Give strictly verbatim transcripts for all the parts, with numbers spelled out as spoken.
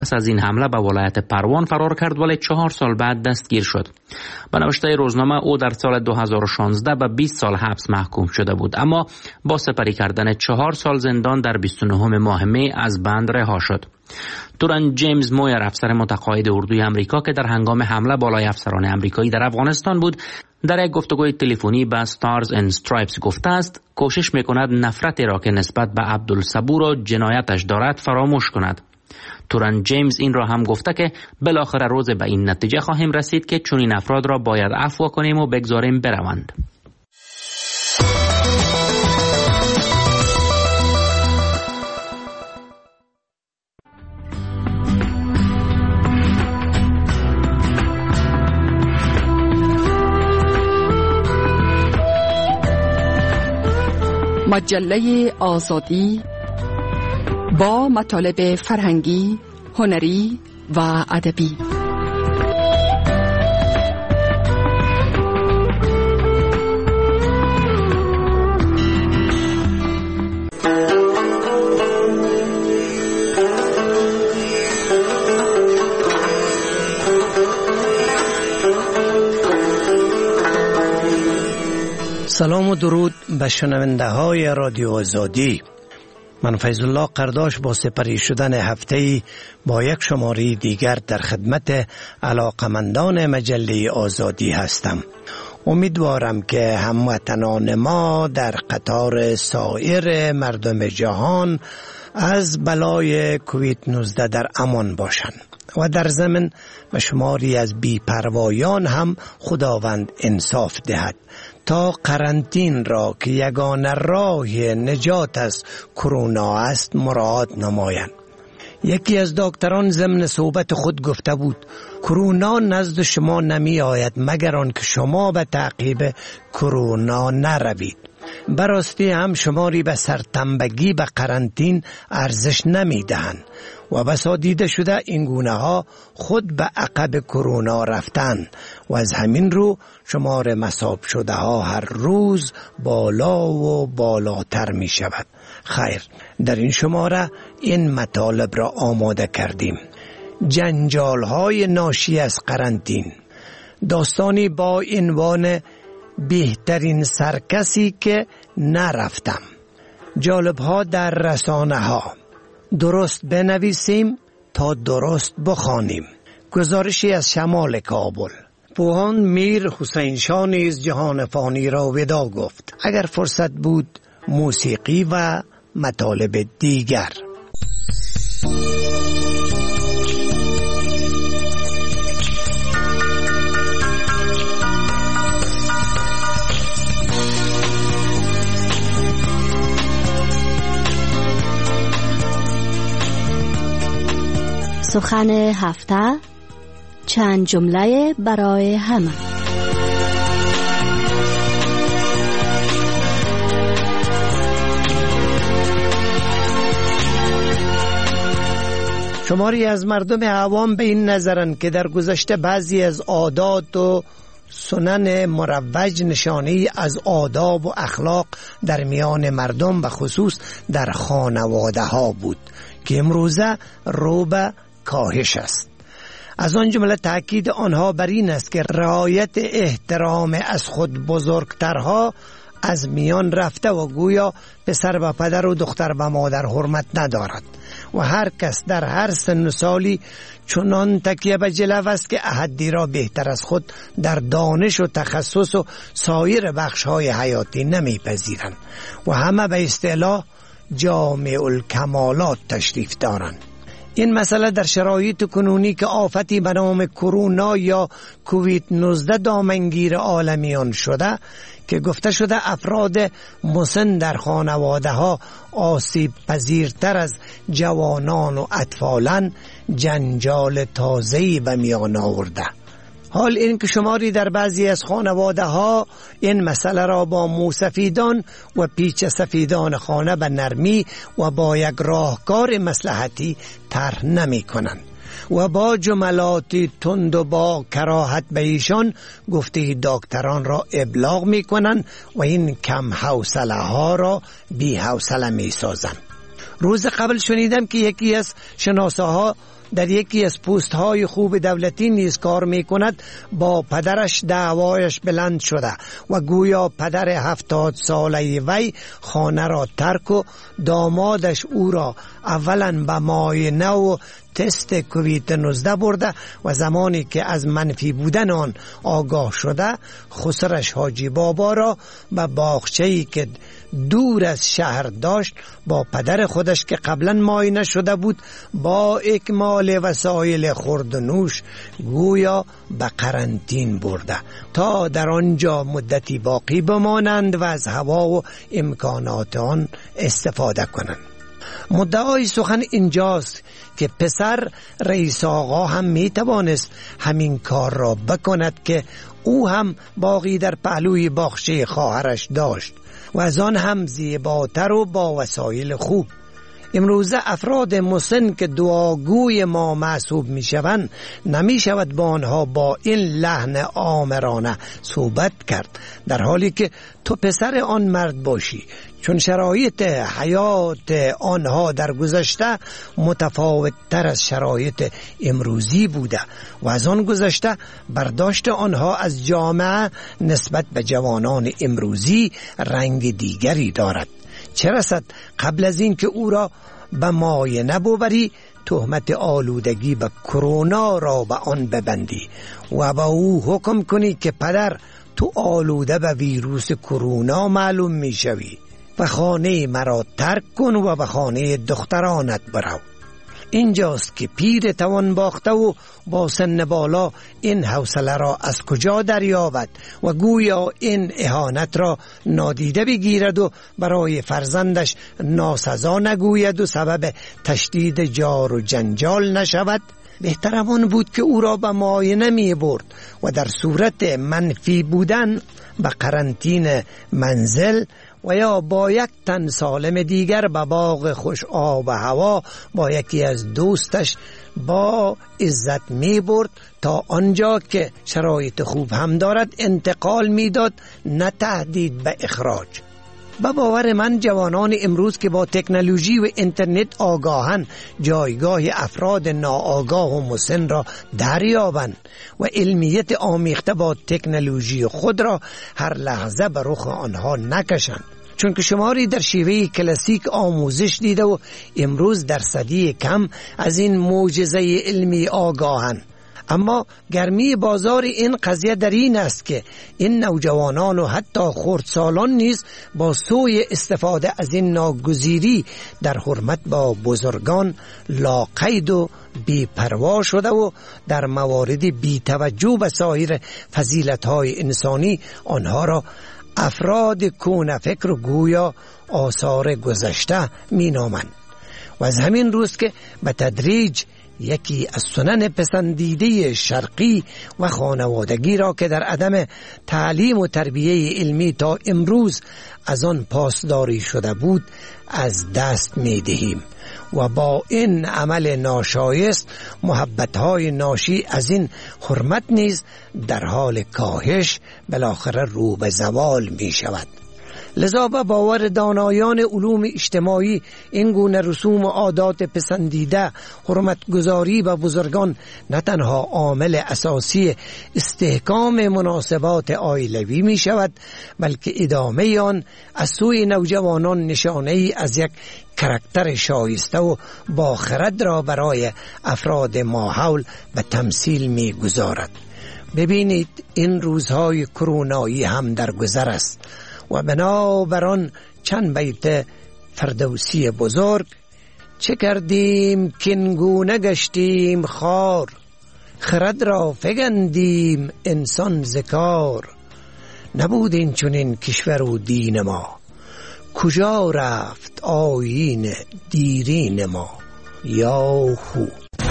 پس از این حمله به ولایت پروان فرار کرد ولی چهار سال بعد دستگیر شد. به نوشته روزنامه او در سال دو هزار و شانزده به بیست سال حبس محکوم شده بود، اما با سپری کردن چهار سال زندان در بیست و نهم ماه می از بند رها شد. توران جیمز مویر، افسر متقاعد اردوی آمریکا که در هنگام حمله بالای افسران آمریکایی در افغانستان بود، در یک گفتگوی تلفنی با ستارز اند استرایپس گفته است کوشش میکند نفرتی را که نسبت به عبدالصبور و جنایتش دارد فراموش کند. توران جیمز این را هم گفته که بالاخره روز به این نتیجه خواهیم رسید که چنین افراد را باید عفو کنیم و بگذاریم بروند. مجله آزادی با مطالب فرهنگی، هنری و ادبی. سلام و درود به شنونده های رادیو آزادی. من فیض الله قرداش با سپری شدن هفته‌ای با یک شماره دیگر در خدمت علاقمندان مجله آزادی هستم. امیدوارم که هموطنان ما در قطار سایر مردم جهان از بلای کووید نوزده در امان باشند و در ضمن به شماری از بی‌پروایان هم خداوند انصاف دهد تا قرنطین را که یگانه راه نجات از کرونا است مراعات نمایند. یکی از دکتران ضمن صحبت خود گفته بود کرونا نزد شما نمی آید مگر آن که شما به تعقیب کرونا نروید. براستی هم شماری به سرتنبگی به قرنطین ارزش نمی دهند و بسا دیده شده این گونه ها خود به عقب کرونا رفتن و از همین رو شمار مصاب شده ها هر روز بالا و بالاتر می شود. خیر، در این شماره این مطالب را آماده کردیم. جنجال های ناشی از قرنطین، داستانی با عنوان بهترین سرکسی که نرفتم، جالب ها در رسانه ها، درست بنویسیم تا درست بخوانیم، گزارشی از شمال کابل. پوهان میر حسین شاه نیز جهان فانی را ودا گفت. اگر فرصت بود موسیقی و مطالب دیگر. سخن هفته، چند جمله برای همه. شماری از مردم عوام به این نظرند که در گذشته بعضی از عادات و سنن مروج نشانی از آداب و اخلاق در میان مردم و خصوص در خانواده ها بود که امروزه رو به کاهش است. از آن جمله تأکید آنها بر این است که رعایت احترام از خود بزرگترها از میان رفته و گویا پسر و پدر و دختر و مادر حرمت ندارد و هر کس در هر سن و سالی چنان تکیه به جلو است که احدی را بهتر از خود در دانش و تخصص و سایر بخش‌های حیاتی نمی‌پذیرند و همه به اصطلاح جامع الکمالات تشریف دارند. این مسئله در شرایط کنونی که آفتی به نام کرونا یا کووید نوزده دامنگیر عالمیان شده که گفته شده افراد مسن در خانواده ها آسیب پذیرتر از جوانان و اطفالن جنجال تازه‌ای به میان آورده. حال این که شماری در بعضی از خانواده ها این مسئله را با موسفیدان و پیچ سفیدان خانه به نرمی و با یک راهکار مصلحتی طرح نمی کنند و با جملاتی تند و با کراهت به ایشان گفته دکتران را ابلاغ می کنند و این کم حوصله ها را بی حوصله می سازند. روز قبل شنیدم که یکی از شناساها در یکی از پست های خوب دولتی نیز کار می کند با پدرش دعوایش بلند شده و گویا پدر هفتاد ساله وی خانه را ترک و دامادش او را اولا به معاینه و تست کووید نوزده برده و زمانی که از منفی بودن آن آگاه شده خسرش حاجی بابا را به باغچه‌ای که دور از شهر داشت با پدر خودش که قبلا معاینه شده بود با اکمال وسایل خورد و نوش گویا به قرنطین برده تا در آنجا مدتی باقی بمانند و از هوا و امکانات آن استفاده کنند. مدعای سخن اینجاست که پسر رئیس آقا هم می توانست همین کار را بکند که او هم باقی در پهلوی باغچه خواهرش داشت و از آن هم زیباتر و با وسایل خوب. امروزه افراد مسن که دعاگوی ما محسوب می شوند نمی شود با آنها با این لحن آمرانه صحبت کرد، در حالی که تو پسر آن مرد باشی، چون شرایط حیات آنها در گذشته متفاوت تر از شرایط امروزی بوده و از آن گذشته برداشت آنها از جامعه نسبت به جوانان امروزی رنگ دیگری دارد. چه رسد قبل از این که او را به معاینه ببری تهمت آلودگی به کرونا را به آن ببندی و به او حکم کنی که پدر تو آلوده به ویروس کرونا معلوم می شوی و خانه مرا ترک کن و به خانه دخترانت برو. اینجاست که پیر توان باخته و با سن بالا این حوصله را از کجا دریابد و گویا این اهانت را نادیده بگیرد و برای فرزندش ناسزا نگوید و سبب تشدید جار و جنجال نشود. بهتر آن بود که او را به معاینه می برد و در صورت منفی بودن به قرنطین منزل و یا با یک تن سالم دیگر به باغ خوش آب و هوا با یکی از دوستش با عزت می برد تا آنجا که شرایط خوب هم دارد انتقال می داد، نه تهدید به اخراج. به باور من جوانان امروز که با تکنولوژی و اینترنت آگاهن جایگاه افراد ناآگاه و مسن را دریابند و علمیت آمیخته با تکنولوژی خود را هر لحظه به رخ آنها نکشند، چون که شماری در شیوه کلاسیک آموزش دیده و امروز در صدی کم از این معجزه علمی آگاهند. اما گرمی بازار این قضیه در این است که این نوجوانان و حتی خردسالان نیز با سوی استفاده از این ناگزیری در حرمت با بزرگان لاقید و بی‌پروا شده و در موارد بی‌توجه به سایر فضیلت‌های انسانی آنها را افراد کون فکر و گویا آثار گذشته می نامند. و از همین روز که به تدریج یکی از سنن پسندیده شرقی و خانوادگی را که در عدم تعلیم و تربیه علمی تا امروز از آن پاسداری شده بود از دست می دهیم و با این عمل ناشایست محبت‌های ناشی از این حرمت نیز در حال کاهش بالاخره رو به زوال می شود. لذا به باور دانایان علوم اجتماعی این گونه رسوم و عادات پسندیده حرمتگذاری به بزرگان نه تنها عامل اساسی استحکام مناسبات عائلوی می شود، بلکه ادامه آن از سوی نوجوانان نشانه ای از یک کاراکتر شایسته و با خرد را برای افراد ماحول به تمثیل می گذارد. ببینید این روزهای کرونایی هم در گذر است و بنابران چند بیت فردوسی بزرگ: چه کردیم کینگونه گشتیم خار، خرد را فگندیم انسان ذکار، نبود این چنین کشور و دین ما، کجا رفت آیین دیرین ما. یاهو.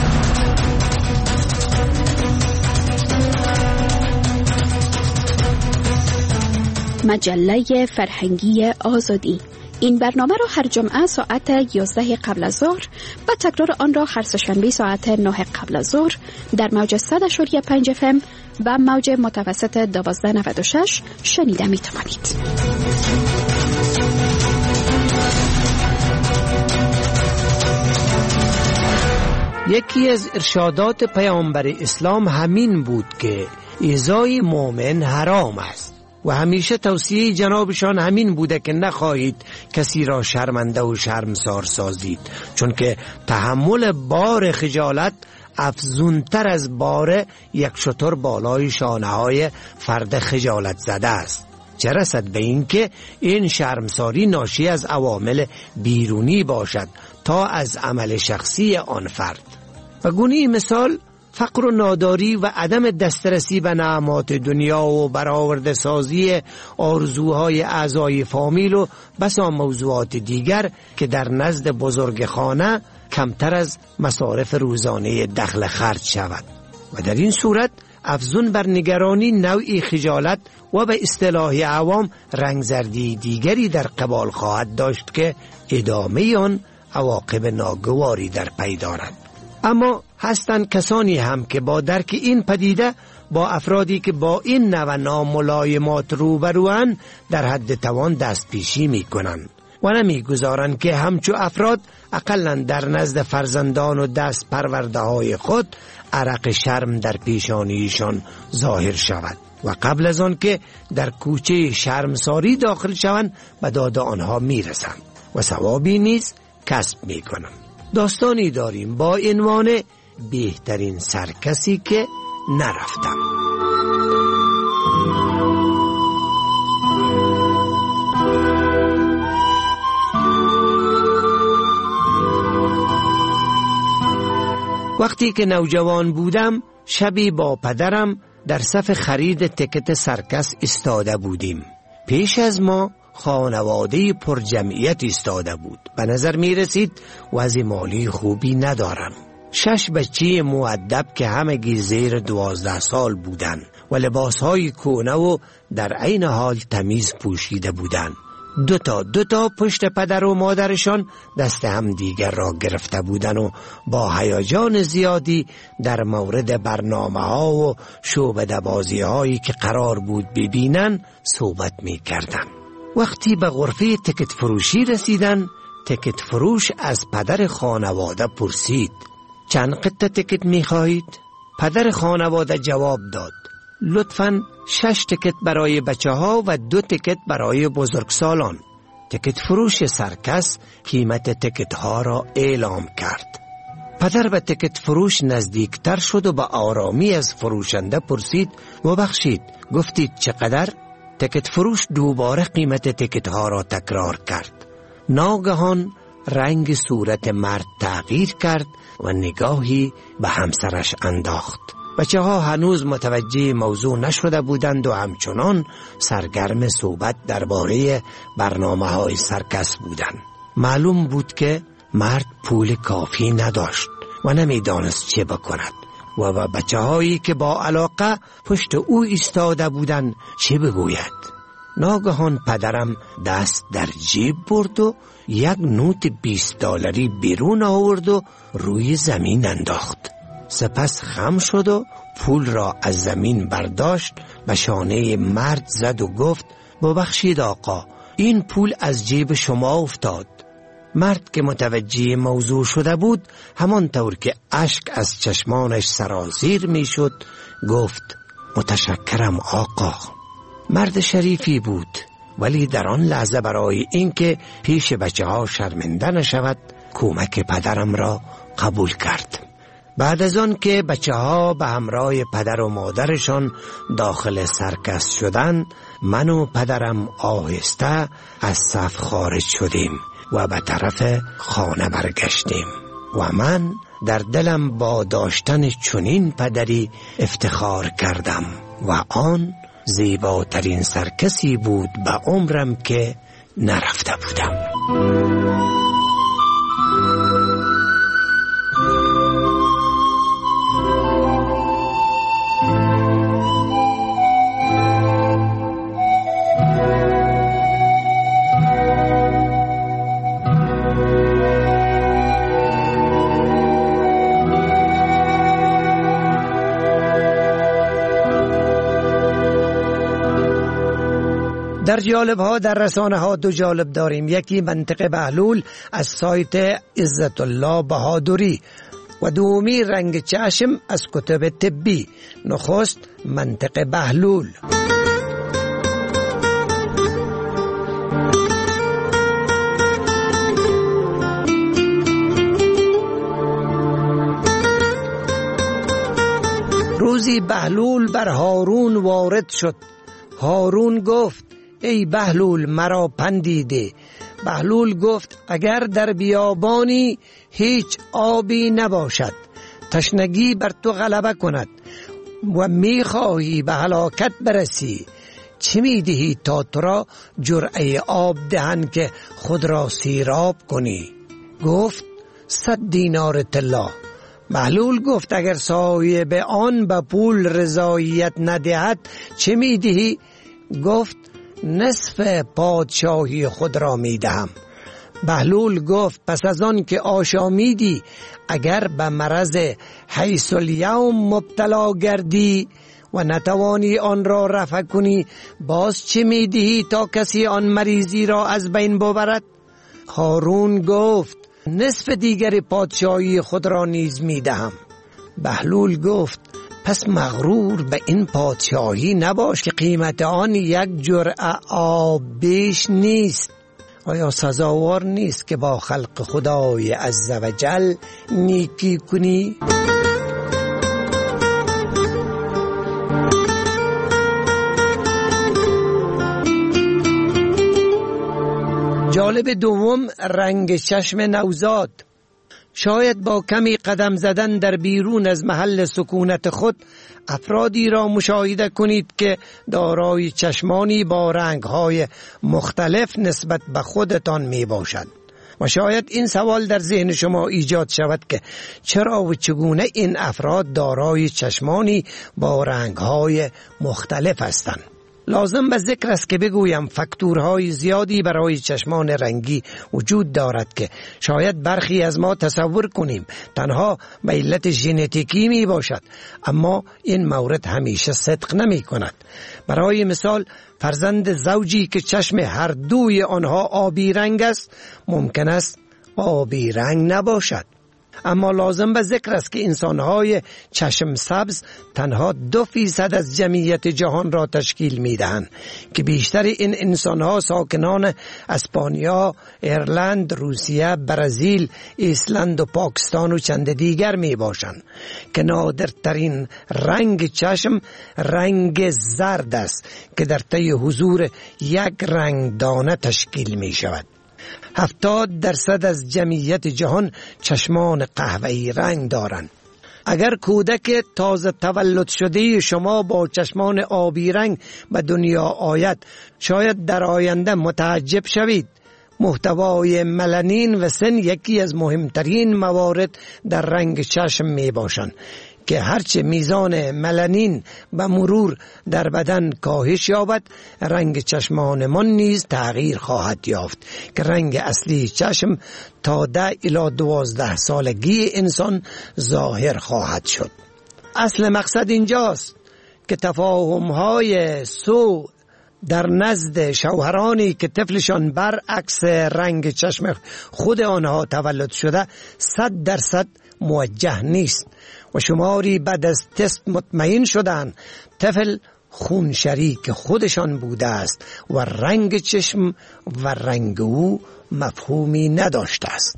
مجله فرهنگی آزادی. این برنامه را هر جمعه ساعت یازده قبل از ظهر و تکرار آن را هر سه‌شنبه ساعت نه قبل از ظهر در موج صد و پنج اف ام و موج متوسط دوازده نود و شش شنیده می توانید. یکی از ارشادات پیامبر اسلام همین بود که ایذای مؤمن حرام است و همیشه توصیه جنابشان همین بوده که نخواهید کسی را شرمنده و شرمسار سازید، چون که تحمل بار خجالت افزونتر از بار یک شتر بالای شانه های فرد خجالت زده است، چه رسد به این که این شرمساری ناشی از عوامل بیرونی باشد تا از عمل شخصی آن فرد. و گونه مثال فقر و ناداری و عدم دسترسی به نعمات دنیا و برآورده سازی آرزوهای اعضای فامیل و بسا موضوعات دیگر که در نزد بزرگ خانه کمتر از مصارف روزانه دخل خرج شود و در این صورت افزون بر نگرانی نوعی خجالت و به اصطلاح عوام رنگزردی دیگری در قبال خواهد داشت که ادامه آن عواقب ناگواری در پی دارد. اما هستند کسانی هم که با درک این پدیده با افرادی که با این نوع ناملایمات روبروان در حد توان دست پیشی می کنند و نمی گذارند که همچو افراد اقلا در نزد فرزندان و دست پرورده های خود عرق شرم در پیشانیشان ظاهر شود و قبل از آن که در کوچه شرمساری داخل شوند به داد آنها می رسند و ثوابی نیز کسب می کنند. داستانی داریم با عنوان بهترین سرکسی که نرفتم. وقتی که نوجوان بودم شبی با پدرم در صف خرید تکت سرکس ایستاده بودیم. پیش از ما خانواده پر جمعیت ایستاده بود. به نظر می رسید وضع مالی خوبی ندارم. شش بچه مؤدب که همگی زیر دوازده سال بودند و لباسهای کهنه و در عین حال تمیز پوشیده بودند. دو تا دو تا پشت پدر و مادرشان دست هم دیگر را گرفته بودند و با هیجان زیادی در مورد برنامه ها و شعبده بازی هایی که قرار بود ببینن صحبت می کردن. وقتی به غرفه تکت فروشی رسیدن، تکت فروش از پدر خانواده پرسید چند قطعه تکت می خواهید؟ پدر خانواده جواب داد لطفاً شش تکت برای بچه ها و دو تکت برای بزرگسالان. تکت فروش سرکس قیمت تکت ها را اعلام کرد. پدر به تکت فروش نزدیکتر شد و با آرامی از فروشنده پرسید ببخشید گفتید چقدر؟ تکت فروش دوباره قیمت تکت ها را تکرار کرد. ناگهان رنگ صورت مرد تغییر کرد و نگاهی به همسرش انداخت. بچه ها هنوز متوجه موضوع نشده بودند و همچنان سرگرم صحبت درباره برنامه های سرکس بودند. معلوم بود که مرد پول کافی نداشت و نمیدانست چه بکند و با بچه هایی که با علاقه پشت او ایستاده بودند چه بگوید. ناگهان پدرم دست در جیب برد و یک نوت بیست دلاری بیرون آورد و روی زمین انداخت. سپس خم شد و پول را از زمین برداشت به شانه مرد زد و گفت ببخشید آقا این پول از جیب شما افتاد. مرد که متوجه موضوع شده بود همانطور که اشک از چشمانش سرازیر می شد گفت متشکرم آقا. مرد شریفی بود ولی در آن لحظه برای اینکه پیش بچه ها شرمنده نشود کمک پدرم را قبول کرد. بعد از آن که بچه ها به همراه پدر و مادرشان داخل سرکس شدند من و پدرم آهسته از صف خارج شدیم و به طرف خانه برگشتیم و من در دلم با داشتن چنین پدری افتخار کردم و آن زیباترین سرکسی بود به عمرم که نرفته بودم. در جالب ها در رسانه ها دو جالب داریم. یکی منطقه بهلول از سایت عزت الله بهادری و دومی رنگ چشم از کتب طبی. نخست منطق بهلول. روزی بهلول بر هارون وارد شد. هارون گفت ای بهلول مرا پندیده. بهلول گفت اگر در بیابانی هیچ آبی نباشد، تشنگی بر تو غلبه کند و میخواهی به هلاکت برسی، چه میدهی تا تو را جرعه آب دهند که خود را سیراب کنی؟ گفت صد دینار طلا. بهلول گفت اگر صاحب آن به پول رضایت ندهد چه میدهی؟ گفت نصف پادشاهی خود را میدهم. بهلول گفت پس از آن که آشامیدی اگر به مرض حیث الیوم مبتلا گردی و نتوانی آن را رفع کنی، باز چه میدهی تا کسی آن مریضی را از بین ببرد؟ هارون گفت نصف دیگر پادشاهی خود را نیز میدهم. بهلول گفت پس مغرور به این پادشاهی نباش که قیمت آن یک جرعه آب بیش نیست. آیا سزاوار نیست که با خلق خدای عزوجل نیکی کنی؟ جالب دوم رنگ چشم نوزاد. شاید با کمی قدم زدن در بیرون از محل سکونت خود افرادی را مشاهده کنید که دارای چشمانی با رنگ‌های مختلف نسبت به خودتان می باشند. و شاید این سوال در ذهن شما ایجاد شود که چرا و چگونه این افراد دارای چشمانی با رنگ‌های مختلف هستند. لازم به ذکر است که بگویم فاکتورهای زیادی برای چشمان رنگی وجود دارد که شاید برخی از ما تصور کنیم تنها به علت ژنتیکی می باشد، اما این مورد همیشه صدق نمی کند. برای مثال فرزند زوجی که چشم هر دوی آنها آبی رنگ است ممکن است آبی رنگ نباشد. اما لازم به ذکر است که انسانهای چشم سبز تنها دو فیصد از جمعیت جهان را تشکیل می دهند که بیشتر این انسانها ساکنان اسپانیا، ایرلند، روسیه، برزیل، ایسلند و پاکستان و چند دیگر می باشند که نادرترین رنگ چشم رنگ زرد است که در طی حضور یک رنگ دانه تشکیل می شود. هفتاد درصد از جمعیت جهان چشمان قهوه‌ای رنگ دارند. اگر کودک تازه تولد شده شما با چشمان آبی رنگ به دنیا آید، شاید در آینده متعجب شوید. محتوای ملانین و سن یکی از مهمترین موارد در رنگ چشم می باشند که هرچه میزان ملانین به مرور در بدن کاهش یابد، رنگ چشمان من نیز تغییر خواهد یافت که رنگ اصلی چشم تا ده الی دوازده سالگی انسان ظاهر خواهد شد. اصل مقصد اینجاست که تفاهم‌های سو در نزد شوهرانی که طفلشان برعکس رنگ چشم خود آنها تولد شده صد درصد موجه نیست و شماری بعد از تست مطمئن شدن طفل خون شریک خودشان بوده است و رنگ چشم و رنگ او مفهومی نداشته است.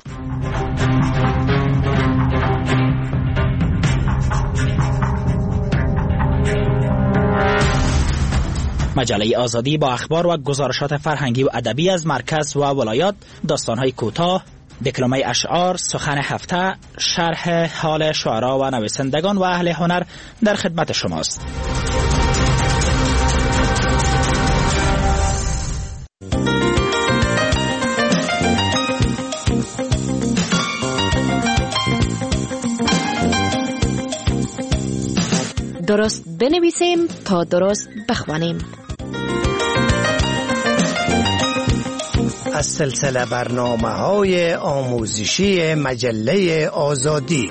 مجله آزادی با اخبار و گزارشات فرهنگی و ادبی از مرکز و ولایات، داستان‌های کوتاه، دکلمه اشعار، سخن هفته، شرح حال شعرا و نویسندگان و اهل هنر در خدمت شماست. درست بنویسیم تا درست بخوانیم. از سلسله برنامه‌های آموزشی مجله آزادی.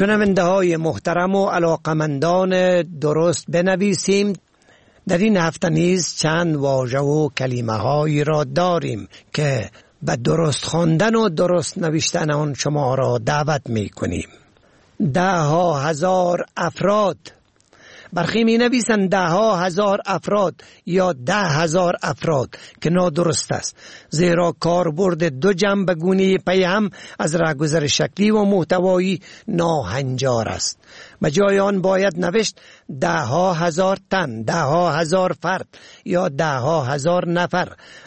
شنونده های محترم و علاقمندان درست بنویسیم. در این هفته نیز چند واژه و کلمه هایی را داریم که به درست خواندن و درست نوشتن آن شما را دعوت می کنیم. ده ها هزار افراد، برخی می نویسند ده ها هزار افراد یا ده هزار افراد که نادرست است، زیرا کاربرد دو جنبه گونه پیام از راهگذر شکلی و محتوایی ناهنجار است. به جای آن باید نوشت ده ها هزار تن، ده ها هزار فرد یا ده ها هزار نفر.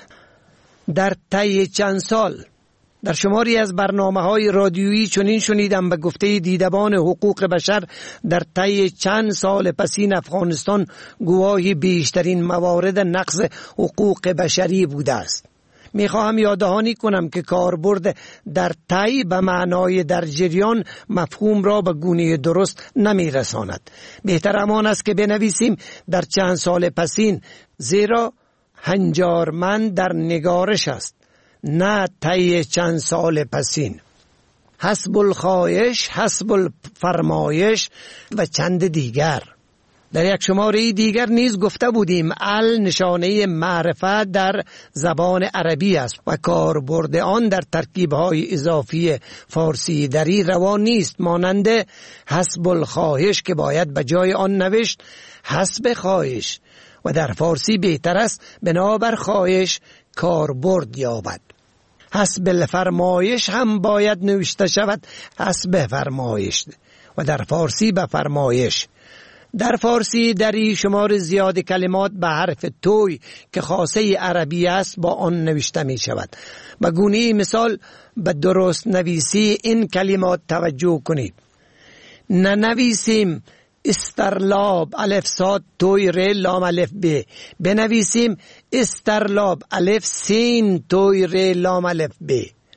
در طی چند سال در شماری از برنامه‌های رادیویی چنین شنیدم به گفته دیدبان حقوق بشر در طی چند سال پسین افغانستان گواهی بیشترین موارد نقض حقوق بشری بوده است. میخواهم یاددهانی کنم که کاربرد در طی به معنای در جریان مفهوم را به گونه درست نمیرساند. بهتر همان است که بنویسیم در چند سال پسین، زیرا هنجارمند در نگارش است، نه طی چند سال پسین. حسب الخواهش، حسب الفرمایش و چند دیگر. در یک شماره دیگر نیز گفته بودیم ال نشانه معرفت در زبان عربی است و کاربرد آن در ترکیب‌های اضافی فارسی دری روان نیست، مانند حسب الخواهش که باید به جای آن نوشت حسب خواهش و در فارسی بهتر است بنابر خواهش کاربرد یابد. حسب الفرمایش هم باید نوشته شود حسب فرمایش و در فارسی به فرمایش. در فارسی دری شمار زیاد کلمات به حرف توی که خاصه عربی است با آن نوشته می شود. به گونه مثال به درست نویسی این کلمات توجه کنید. ننویسیم استرلاب الف صاد توی ر لام الف ب، بنویسیم استرلاب الف سین توی ر لام الف ب.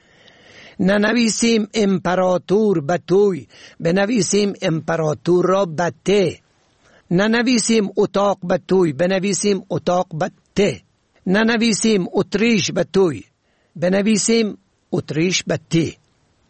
ننویسیم امپراتور به توی، بنویسیم امپراتور را به ت. ننویسیم اتاق به توی، بنویسیم اتاق به ت. ننویسیم اتریش به توی، بنویسیم اتریش به ت.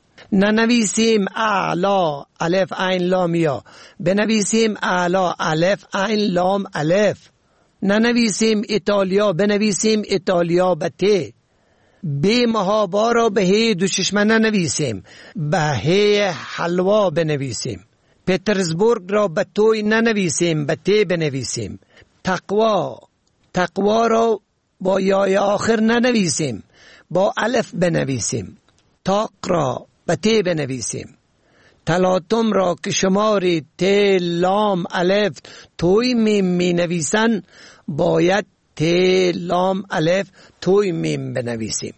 ننویسیم اعلا الف عین لام یا، بنویسیم اعلا الف عین لام الف. ننویسیم ایتالیا، بنویسیم ایتالیا به ت. بی محابا را به هی دو چشمه ننویسیم، به هی حلوا بنویسیم. پترزبورگ را به توی ننویسیم، به ت بنویسیم. تقوا، تقوا را با یای آخر ننویسیم، با الف بنویسیم. تاق را به ت بنویسیم. تلاطم را که شماری ت لام الف توی میم می نویسن باید ت لام الف توی میم بنویسیم.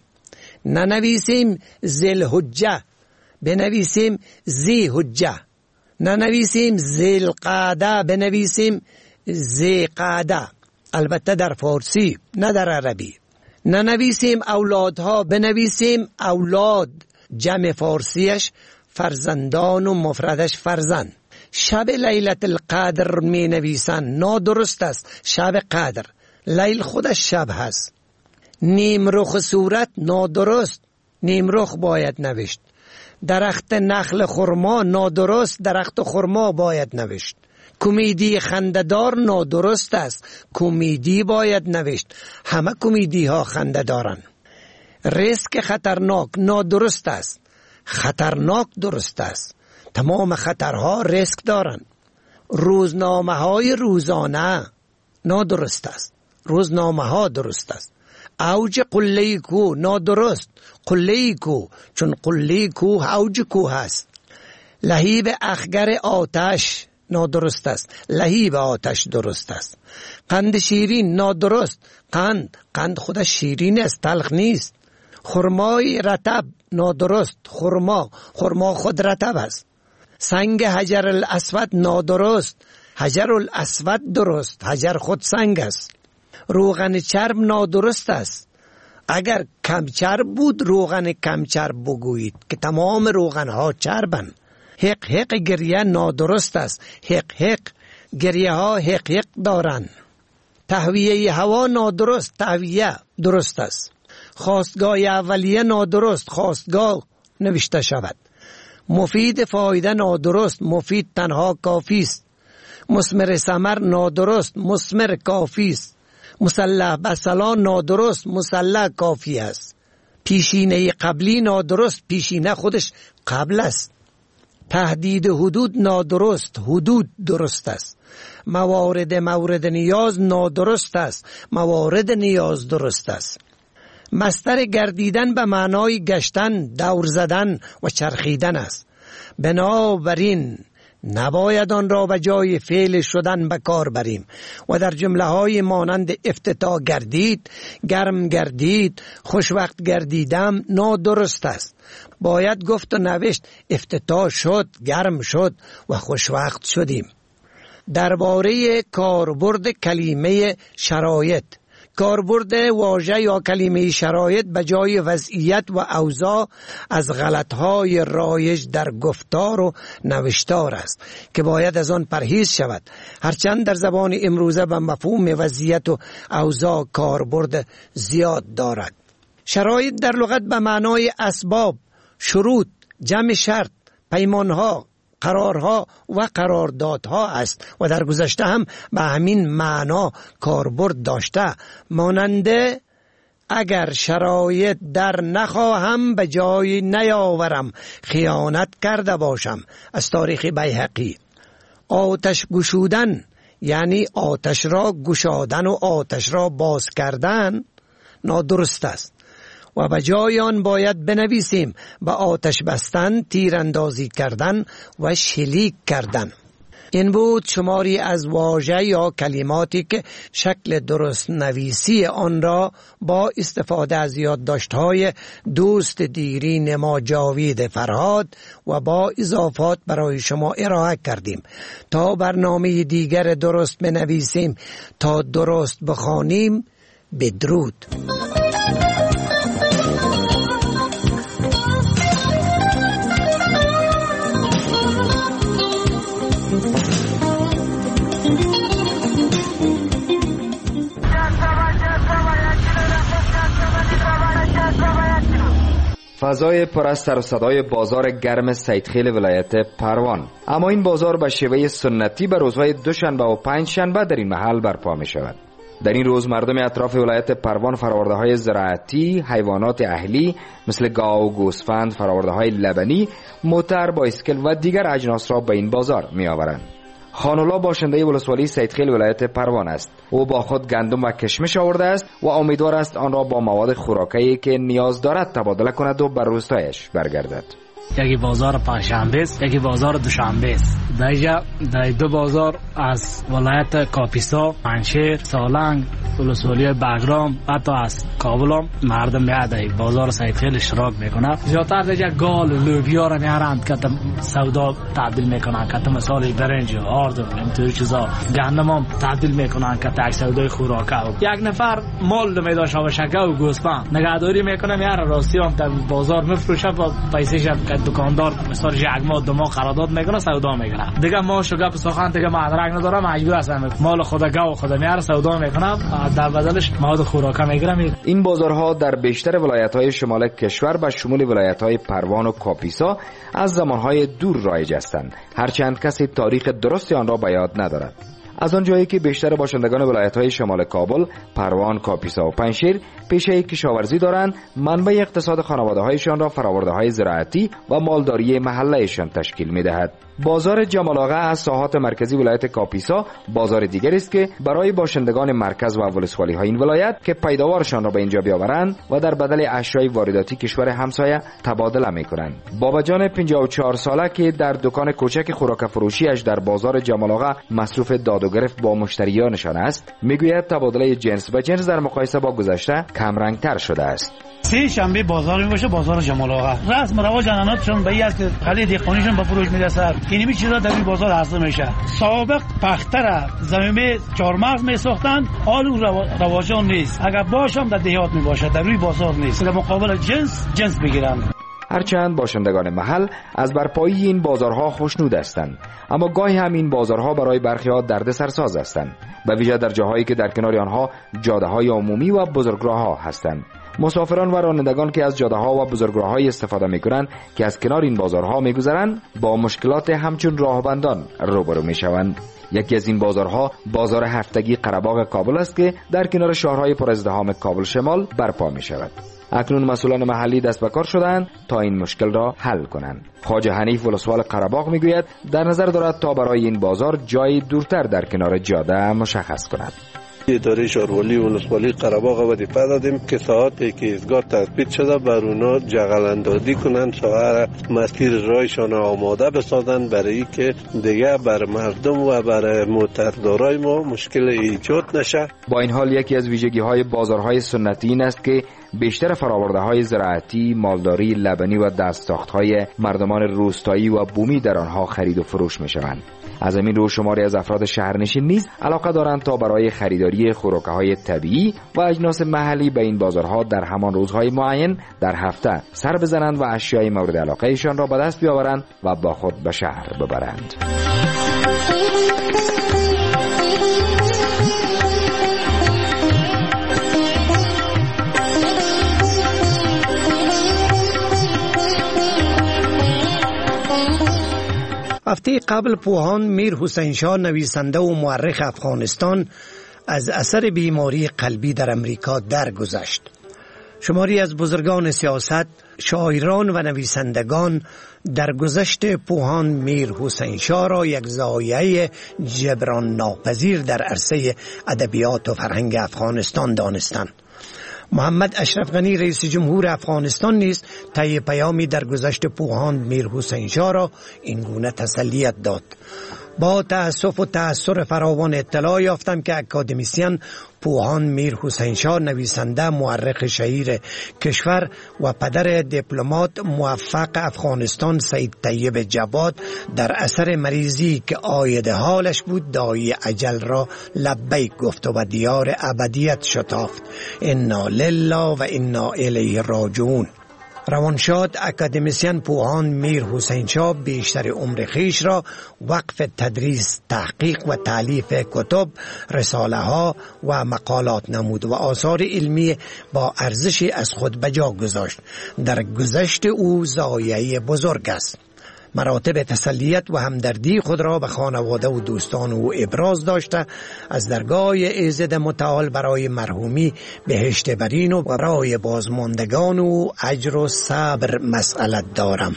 ننویسیم ذل حجه، بنویسیم ذی حجه. ننویسیم ذل قعده، بنویسیم ذی قعده، البته در فارسی نه در عربی. ننویسیم اولادها، بنویسیم اولاد، جمع فارسیش فرزندان و مفردش فرزند. شب لیلت القدر می نویسن، نادرست است. شب قدر، لیل خودش شب هست. نیم رخ صورت نادرست، نیم رخ باید نوشت. درخت نخل خرما نادرست، درخت خرما باید نوشت. کمدی خنده‌دار نادرست است، کمدی باید نوشت. همه کمدی ها خنده دارن. ریسک خطرناک نادرست است، خطرناک درست است. تمام خطرها ریسک دارن. روزنامه های روزانه نادرست است، روزنامه ها درست است. اوج قله کو نادرست، قله کو، چون قله کو اوج کو هست. لهیب اخگر آتش نادرست است، لهیب آتش درست است. قند شیرین نادرست، قند قند خودش شیرین است، تلخ نیست. خرمای رطب نادرست، خرما خرما خود رطب است. سنگ حجر الاسود نادرست، حجر الاسود درست، حجر خود سنگ است. روغن چرب نادرست است. اگر کم چرب بود روغن کم چرب بگویید که تمام روغن ها چربن. حق حق گریه نادرست است، حق حق گریه ها حق حق دارن. تهویه هوا نادرست، تهویه درست است. خواستگاه اولیه نادرست، خواستگاه نوشته شود. مفید فایده نادرست، مفید تنها کافی است. مثمر ثمر نادرست، مثمر کافی است. مسلح بسلا نادرست، مسلح کافی است. پیشینه قبلی نادرست، پیشینه خودش قبل است. تهدید حدود نادرست، حدود درست است. موارد مورد نیاز نادرست است، موارد نیاز درست است. مصدر گردیدن به معنای گشتن، دور زدن و چرخیدن است. بنابراین نباید آن را به جای فعل شدن به کار بریم و در جمله های مانند افتتاح گردید، گرم گردید، خوشوقت گردیدم نادرست است. باید گفت و نوشت افتتاح شد، گرم شد و خوشوقت شدیم. درباره کاربرد کلمه شرایط، کاربرد واژه یا کلمه شرایط به جای وضعیت و اوضاع از غلطهای رایج در گفتار و نوشتار است که باید از آن پرهیز شود، هرچند در زبان امروزه به مفهوم وضعیت و اوضاع کاربرد زیاد دارد. شرایط در لغت به معنای اسباب، شروط، جمع شرط، پیمانها، قرارها و قراردادها است و در گذشته هم به همین معنا کاربرد داشته، ماننده اگر شرایط در نخواهم به جای نیاورم خیانت کرده باشم، از تاریخ بیهقی. آتش گشودن یعنی آتش را گشادن و آتش را باز کردن نادرست است و به جای آن باید بنویسیم به آتش بستن، تیراندازی کردن و شلیک کردن. این بود شماری از واژه یا کلماتی که شکل درست نویسی آن را با استفاده از یادداشت‌های دوست دیرین ما جاوید فرهاد و با اضافات برای شما ارائه کردیم. تا برنامه دیگر درست بنویسیم، تا درست بخوانیم، بدرود. فضای پر از سر و صدای بازار گرم سیدخیل ولایت پروان. اما این بازار به شیوه سنتی به روزهای دوشنبه و پنج شنبه در این محل برپا می شود. در این روز مردم اطراف ولایت پروان فراورده های زراعتی، حیوانات اهلی مثل گاو، گوسفند، فراورده های لبنی، موتر، بایسکل و دیگر اجناس را به این بازار می آورند. خانولا باشنده ولسوالی سیدخیل ولایت پروان است. او با خود گندم و کشمش آورده است و امیدوار است آن را با مواد خوراکی که نیاز دارد تبادله کند و بر روستایش برگردد. یکی بازار پنجشنبه است، یکی بازار دوشنبه است. در در دو بازار از ولایت کاپیسا، پنجشیر، سالنگ، ولسوالی بگرام حتی از کابل هم مردم میاد بازار سیدخیل اشتراک میکنه. زیادتر دیگه گال لوبیا را میارند که سودا تبدیل میکنن، که مثلا برنج، آرد، اینطور چیزا. گندم هم تبدیل میکنن که تک سودای خوراکه. یک نفر مال میداد شاوشکه و گوسفند نگهداری میکنه، میاره راستی هم در بازار میفروشه با پیسه‌ش دکاندار مثلا جگما دو ماه قرارداد میکنه، سودا میکنه. دیگه ما شگا سخن دیگه مدرک نداره، مجبور هستم مال خود گاو خود میاره سودا میکنم، در بدلش مواد خوراکه میگیرم. این بازارها در بیشتر ولایت‌های شمال کشور به شمول ولایت‌های پروان و کاپیسا از زمانهای دور رایج هستند، هرچند کسی تاریخ درستی آن را به یاد ندارد. از آن جایی که بیشتر باشندگان ولایت‌های شمال کابل، پروان، کاپیسا و پنجشیر پیشه کشاورزی دارند، منبع اقتصاد خانواده‌هایشان را فراورده‌های زراعتی و مالداری محله‌شان تشکیل می‌دهد. بازار جمال آقا از ساحات مرکزی ولایت کاپیسا بازار دیگری است که برای باشندگان مرکز و ولسوالی‌های این ولایت که پیداوارشان را به اینجا بیاورند و در بدل اشیای وارداتی کشور همسایه تبادله می‌کنند. بابا جان پنجاه و چهار ساله که در دکان کوچک خوراک فروشیش در بازار جمال آقا مصروف داد و گرفت با مشتریانشان است، میگوید تبادله جنس به جنس در مقایسه با گذشته کمرنگ‌تر شده است. سه شنبه بازار می باشه، بازار جمال آقا. رسم رواج اناناتشون به این است که خرید دیقانیشون به فروش میرسه. اینمی چیزا در این بازار عرضه میشه. سابق پختر زمینه چهارمغز میساختن، حال اون رواجان نیست. اگر باشم در دیهات می باشه، در روی بازار نیست. در مقابل جنس جنس بگیرن. هرچند باشندگان محل از برپایی این بازارها خوشنود هستند، اما گاهی هم این بازارها برای برخی‌ها دردسرساز هستند، به ویژه در جاهایی که در کنار آنها جاده‌های عمومی و بزرگراه‌ها هستند. مسافران و رانندگان که از جاده‌ها و بزرگراه‌های استفاده می‌کنند که از کنار این بازارها می‌گذرند با مشکلات همچون راهبندان روبرو می‌شوند. یکی از این بازارها بازار هفتگی قره‌باغ کابل است که در کنار شهرهای پرازدحام کابل شمال برپا می‌شود. اکنون مسئولان محلی دست به کار شدند تا این مشکل را حل کنند. خواجه حنیف ولسوال قره‌باغ میگوید در نظر دارد تا برای این بازار جایی دورتر در کنار جاده مشخص کند. اداره شهرولی ولسوالی قره‌باغ وظیفه دادیم که ساعاتی که ایستگاه تثبیت شده بر اونا جغل اندازی کنند تا مسیر رایشان آماده بسازند برای که دیگه بر مردم و بر موتردارای ما مشکل ایجاد نشه. با این حال یکی از ویژگی های بازارهای سنتی این است که بیشتر فرآورده های زراعتی، مالداری، لبنی و دستساخت های مردمان روستایی و بومی در آنها خرید و فروش می شوند. از همین رو شماری از افراد شهرنشین نیز علاقه دارند تا برای خریداری خوراک‌های طبیعی و اجناس محلی به این بازارها در همان روزهای معین در هفته سر بزنند و اشیای مورد علاقه ایشان را به دست بیاورند و با خود به شهر ببرند. هفته قبل پوهان میر حسین شاه نویسنده و مورخ افغانستان از اثر بیماری قلبی در امریکا درگذشت. شماری از بزرگان سیاست، شاعران و نویسندگان درگذشت پوهان میر حسین شاه را یک ضایعه جبران ناپذیر در عرصه ادبیات و فرهنگ افغانستان دانستند. محمد اشرف غنی رئیس جمهور افغانستان نیز طی پیامی در گذشت پوهان میر حسین شاه را این گونه تسلیت داد. با تأسف و تأثر فراوان اطلاع یافتم که اکادمیسین پوهان میر حسین شاه نویسنده مورخ شهیر کشور و پدر دیپلمات موفق افغانستان سید طیب جواد در اثر مریضی که عاید حالش بود داعی اجل را لبیک گفت و دیار ابدیت شتافت. انا لله و انا الیه راجعون. روانشاد اکادمیسین پوهان میر حسین شاه بیشتر عمر خیش را وقف تدریس، تحقیق و تالیف کتب، رساله ها و مقالات نمود و آثار علمی با ارزشی از خود به جا گذاشت. در گذشت او ضایعه بزرگ است. مراتب تسلیت و همدردی خود را به خانواده و دوستان او ابراز داشته از درگاه ایزد متعال برای مرحومی بهشت برین و برای بازماندگان و اجر و صبر مسئلت دارم.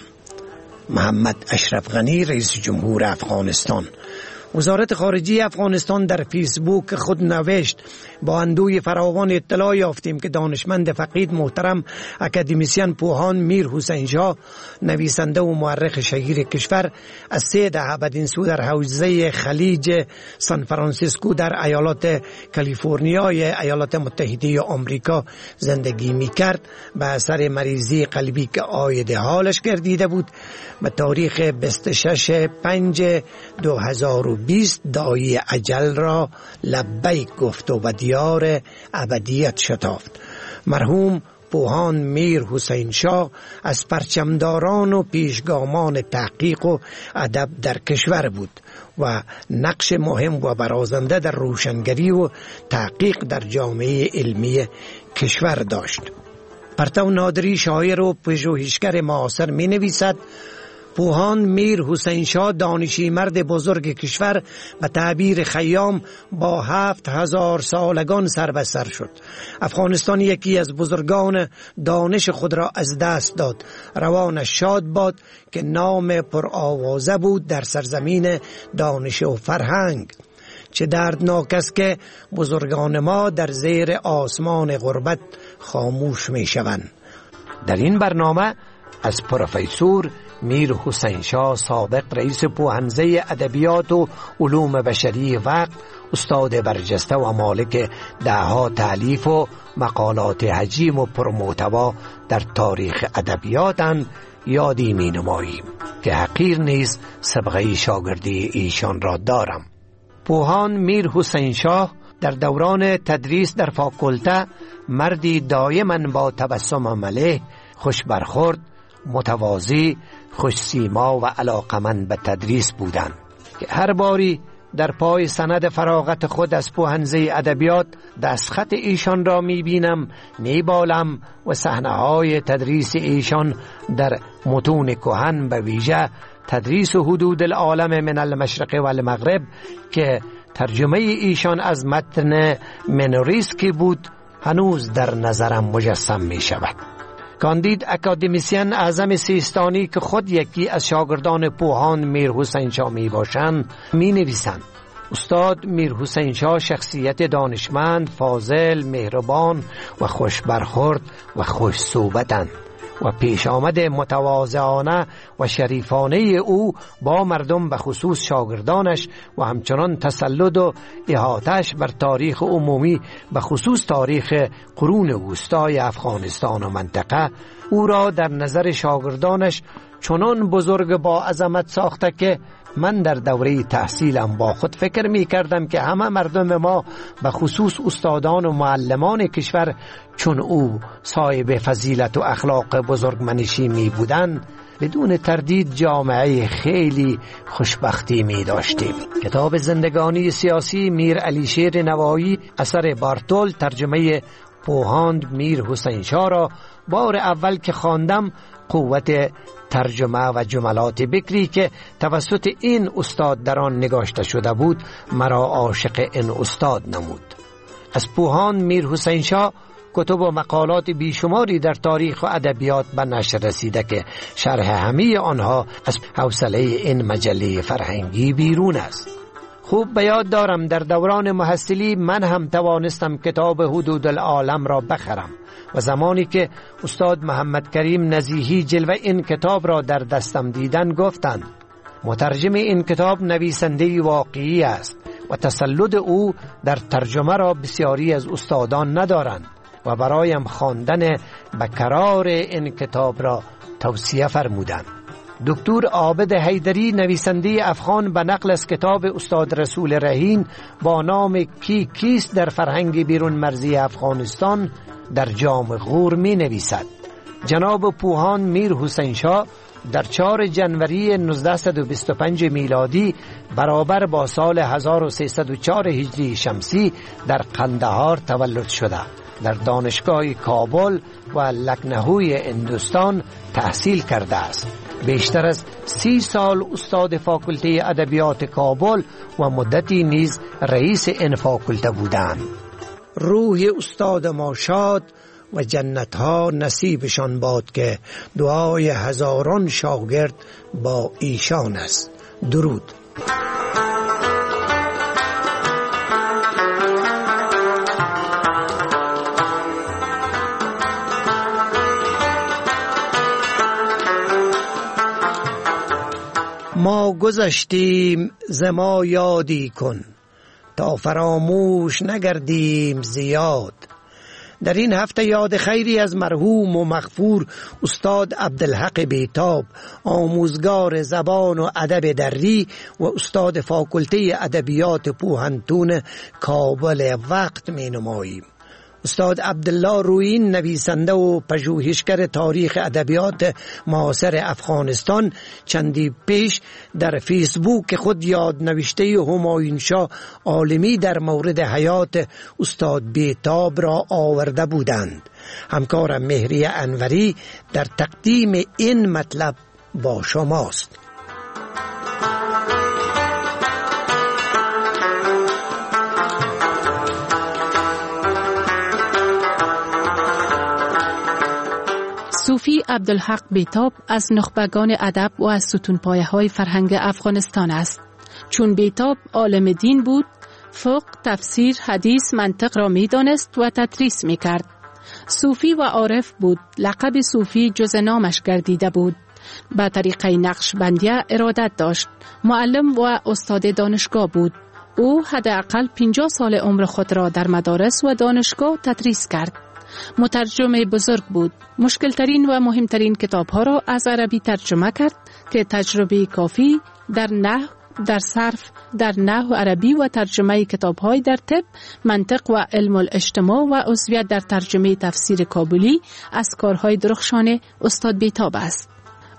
محمد اشرف غنی رئیس جمهور افغانستان. وزارت خارجه افغانستان در فیسبوک خود نوشت: با اندوه فراوان اطلاع یافتیم که دانشمند فقید محترم اکادمیسین پوهان میر حسین شاه نویسنده و مورخ شهیر کشور از سه دهه بدین سو در حوزه خلیج سان فرانسیسکو در ایالات کالیفرنیای ایالات متحده آمریکا زندگی می کرد به اثر مریضی قلبی که عاید حالش گردیده بود به تاریخ بیست و شش پنج دو هزار و بیست داعی اجل را لبیک گفت و به دیار ابدیت شتافت. مرحوم پوهان میر حسین شاه از پرچمداران و پیشگامان تحقیق و ادب در کشور بود و نقش مهم و برازنده در روشنگری و تحقیق در جامعه علمی کشور داشت. پرتو نادری شاعر و پژوهشگر معاصر می نویسد: پوهان میر حسین شاه دانشی مرد بزرگ کشور به تعبیر خیام با هفت هزار سالگان سر به سر شد. افغانستان یکی از بزرگان دانش خود را از دست داد. روانش شاد باد که نام پرآوازه بود در سرزمین دانش و فرهنگ. چه دردناک است که بزرگان ما در زیر آسمان غربت خاموش می شوند. در این برنامه از پروفسور میر حسین شاه سابق رئیس پوهنزه ادبیات و علوم بشری وقت، استاد برجسته و مالک دهها تالیف و مقالات حجیم و پرمحتوا در تاریخ ادبیاتند یادی می نماییم که حقیر نیز سابقه شاگردی ایشان را دارم. پوهان میر حسین شاه در دوران تدریس در فاکولته مردی دائما با تبسم ملیح، خوش برخورد، متواضع، خوش سیما و علاقمند به تدریس بودند که هر باری در پای سند فراغت خود از پوهنزه ادبیات دستخط ایشان را می‌بینم، می‌بالم و صحنه‌های تدریس ایشان در متون کهن به ویژه تدریس حدود العالم من المشرق و المغرب که ترجمه ایشان از متن منوریسکی بود هنوز در نظرم مجسم می شود. کاندید اکادمیسین اعظم سیستانی که خود یکی از شاگردان پوهان میر حسین شاه می باشند می نویسند: استاد میر حسین شاه شخصیت دانشمند، فاضل، مهربان و خوش برخورد و خوش صحبتند و پیش آمد متواضعانه و شریفانه او با مردم به خصوص شاگردانش و همچنان تسلط و احاطه‌اش بر تاریخ عمومی به خصوص تاریخ قرون وسطای افغانستان و منطقه او را در نظر شاگردانش چنان بزرگ با عظمت ساخته که من در دوره تحصیلم با خود فکر می کردم که همه مردم ما به خصوص استادان و معلمان کشور چون او صاحب فضیلت و اخلاق بزرگمنشی می بودند بدون تردید جامعه خیلی خوشبختی می داشتیم. کتاب زندگانی سیاسی میر علی شیر نوایی اثر بارتول ترجمه پوهاند میر حسین شاه را بار اول که خواندم قوت ترجمه و جملات بکری که توسط این استاد در آن نگاشته شده بود مرا عاشق این استاد نمود. از پوهاند میر حسین شاه کتب و مقالات بیشماری در تاریخ و ادبیات به نشر رسیده که شرح همه آنها از حوصله این مجله فرهنگی بیرون است. خوب به یاد دارم در دوران محصلی من هم توانستم کتاب حدود العالم را بخرم و زمانی که استاد محمد کریم نزیهی جلوه این کتاب را در دستم دیدن گفتند مترجم این کتاب نویسنده واقعی است و تسلط او در ترجمه را بسیاری از استادان ندارند و برایم خواندن به قرار این کتاب را توصیه فرمودند. دکتر عابد حیدری نویسنده افغان به نقل از کتاب استاد رسول رهین با نام کی کیست در فرهنگ بیرون مرزی افغانستان در جام غور می نویسد: جناب پوهاند میر حسین شاه در چهار جنوری نوزده و بیست و پنج میلادی برابر با سال هزار و سیصد و چهار هجری شمسی در قندهار تولد شده. در دانشگاه کابل و لکنهوی هندوستان تحصیل کرده است. بیشتر از سی سال استاد فاکولته ادبیات کابل و مدتی نیز رئیس این فاکولته بودند. روح استاد ما شاد و جنت ها نصیبشان باد که دعای هزاران شاگرد با ایشان است. درود. ما گذشتیم ز ما یادی کن تا فراموش نگردیم زیاد. در این هفته یاد خیری از مرحوم و مغفور استاد عبدالحق بیتاب، آموزگار زبان و ادب دری و استاد فاکولته ادبیات پوهنتون کابل وقت می نماییم. استاد عبدالله رویین نویسنده و پژوهشگر تاریخ ادبیات معاصر افغانستان چندی پیش در فیسبوک خود یاد نوشته همایون شاه عالمی در مورد حیات استاد بیتاب را آورده بودند. همکارم مهری انوری در تقدیم این مطلب با شماست. صوفی عبدالحق بیتاب از نخبگان ادب و از ستونپایه‌های فرهنگ افغانستان است. چون بیتاب عالم دین بود، فقه، تفسیر، حدیث، منطق را می دانست و تدریس می کرد. صوفی و عارف بود. لقب صوفی جز نامش گردیده بود. به طریقه نقشبندیه ارادت داشت. معلم و استاد دانشگاه بود. او حداقل پنجاه سال عمر خود را در مدارس و دانشگاه تدریس کرد. مترجم بزرگ بود. مشکل ترین و مهمترین کتاب ها را از عربی ترجمه کرد که تجربه کافی در نحو، در صرف، در نحو عربی و ترجمه کتاب های در طب، منطق و علم الاجتماع و عضویت در ترجمه تفسیر کابلی از کارهای درخشان استاد بیتاب است.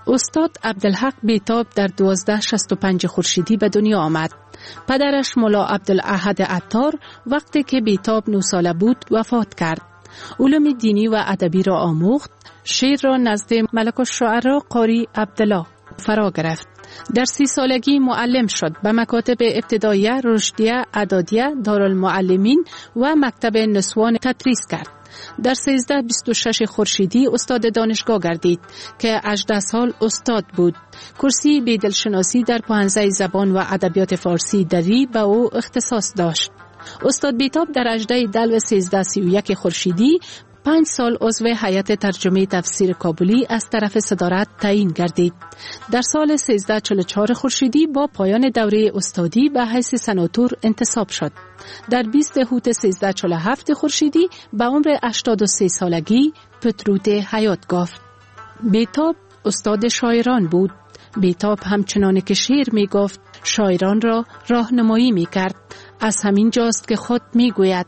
استاد عبدالحق بیتاب در دوازده شصت و پنج خورشیدی به دنیا آمد. پدرش مولا عبدالاحد عطار وقتی که بیتاب نه ساله بود وفات کرد. علوم دینی و ادبی را آموخت. شعر را نزد ملک الشعرا قاری عبدالله فرا گرفت. در سی سالگی معلم شد. به مکاتب ابتداییه، رشدیه، اعدادیه، دارالمعلمین و مکتب نسوان تدریس کرد. در سیزده بیست و شش خورشیدی استاد دانشگاه گردید که هجده سال استاد بود. کرسی بیدلشناسی در پانزده زبان و ادبیات فارسی دری به او اختصاص داشت. استاد بیتاب در هجده دلو سیزده سی و یک خورشیدی پنج سال عضو هیئت ترجمه تفسیر کابلی از طرف صدارت تعیین گردید. در سال سیزده چهل و چهار خورشیدی با پایان دوره استادی به حیث سناتور انتصاب شد. در بیست هوت سیزده چهل و هفت خورشیدی به عمر هشتاد و سه سالگی پترود حیات گفت. بیتاب استاد شاعران بود. بیتاب همچنان که شعر می گفت شاعران را راهنمایی می کرد. از همین جاست که خود می گوید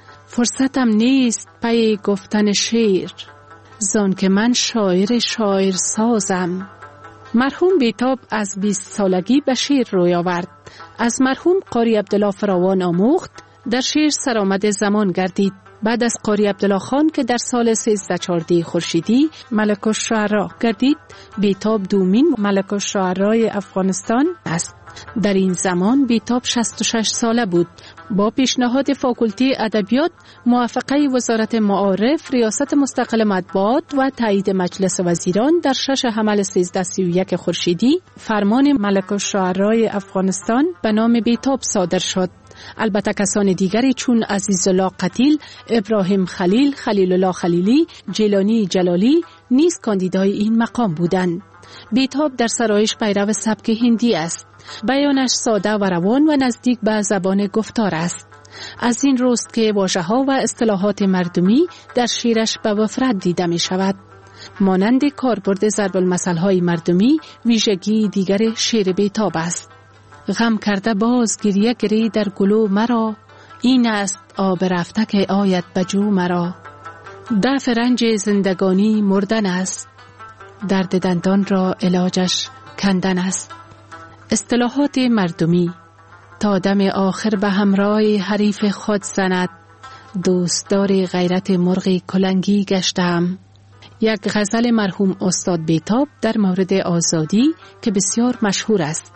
فرصتم نیست پی گفتن شعر، زان که من شاعر شاعر سازم. مرحوم بیتاب از بیست سالگی به شعر روی آورد. از مرحوم قاری عبدالله فراوان آموخت. در شعر سرآمد زمان گردید. بعد از قاری عبدالله خان که در سال سیزده چهارده خورشیدی ملک الشعرا گردید، بیتاب دومین ملک الشعرای افغانستان است. در این زمان بیتاب شصت و شش ساله بود. با پیشنهاد فاکولته ادبیات، موافقه وزارت معارف، ریاست مستقل مطبوعات و تایید مجلس وزیران در شش حمل سیزده سی و یک خورشیدی فرمان ملک الشعرای افغانستان به نام بیتاب صادر شد. البته کسان دیگری چون عزیزالله قتیل، ابراهیم خلیل، خلیل الله خلیلی، جیلانی جلالی نیز کاندیدای این مقام بودند. بیتاب در سرایش پیرو سبک هندی است. بیانش ساده و روان و نزدیک به زبان گفتار است. از این روست که واژه‌ها و اصطلاحات مردمی در شعرش به وفرت دیده می شود. مانند کاربرد ضرب المثل‌های مردمی ویژگی دیگر شعر بیتاب است. غم کرده باز گریه گری در گلو مرا، این است آب رفته که آید به جو مرا. دفع رنج زندگانی مردن است، درد دندان را علاجش کندن است. اصطلاحات مردمی تا دم آخر به همراه حریف خود زند، دوستدار غیرت مرغ کلنگی گشتم. یک غزل مرحوم استاد بیتاب در مورد آزادی که بسیار مشهور است.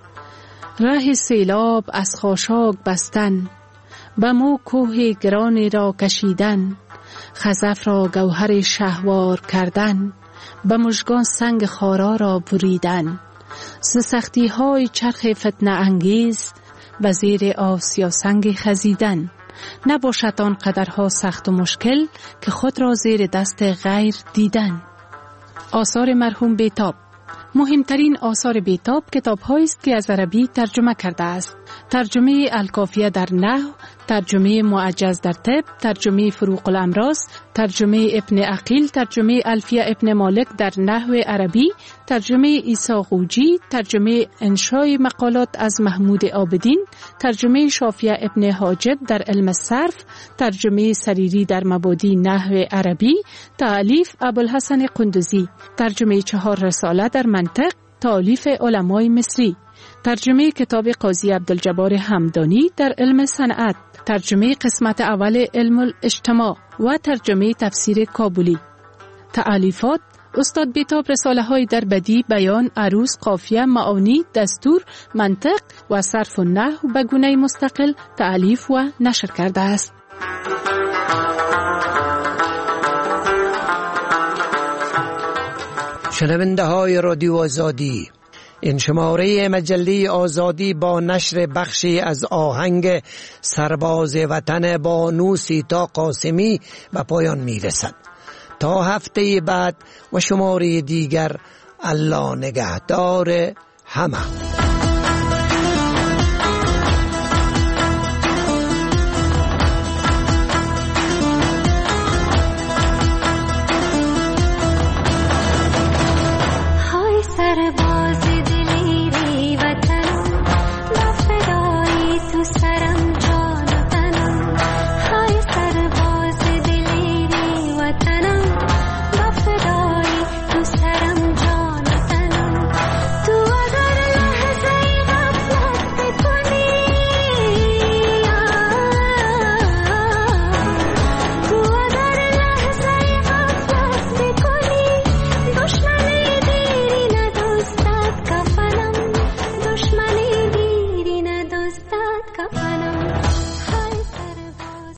راه سیلاب از خاشاک بستن، به مو کوه گرانی را کشیدن، خزف را گوهر شهوار کردن، به مژگان سنگ خارا را بریدن. ز سختی های چرخ فتنه انگیز، و زیر آسیا سنگ خزیدن. نباشد آن قدرها سخت و مشکل، که خود را زیر دست غیر دیدن. آثار مرحوم بیتاب. مهمترین آثار بیتاب کتاب‌هایی است که از عربی ترجمه کرده است. ترجمه الکافیه در نحو، ترجمه معجز در طب، ترجمه فروق الامراض، ترجمه ابن عقیل، ترجمه الفیه ابن مالک در نحو عربی، ترجمه عیسی قوجی، ترجمه انشای مقالات از محمود عابدین، ترجمه شافیه ابن حاجب در علم صرف، ترجمه سریری در مبادی نحو عربی، تألیف ابوالحسن قندوزی، ترجمه چهار رساله در منطق، تألیف علمای مصری، ترجمه کتاب قاضی عبدالجبار همدانی در علم صنعت، ترجمه قسمت اول علم الاجتماع و ترجمه تفسیر کابلی. تألیفات استاد بیتاب رساله های در بدیع، بیان، عروض، قافیه، معانی، دستور، منطق و صرف و نحو به گونه مستقل تألیف و نشر کرده است. شنونده های رادیو آزادی، این شماره مجله آزادی با نشر بخشی از آهنگ سرباز وطن بانو سیتا قاسمی به پایان می رسد. تا هفته بعد و شماره دیگر، الله نگهدار همه.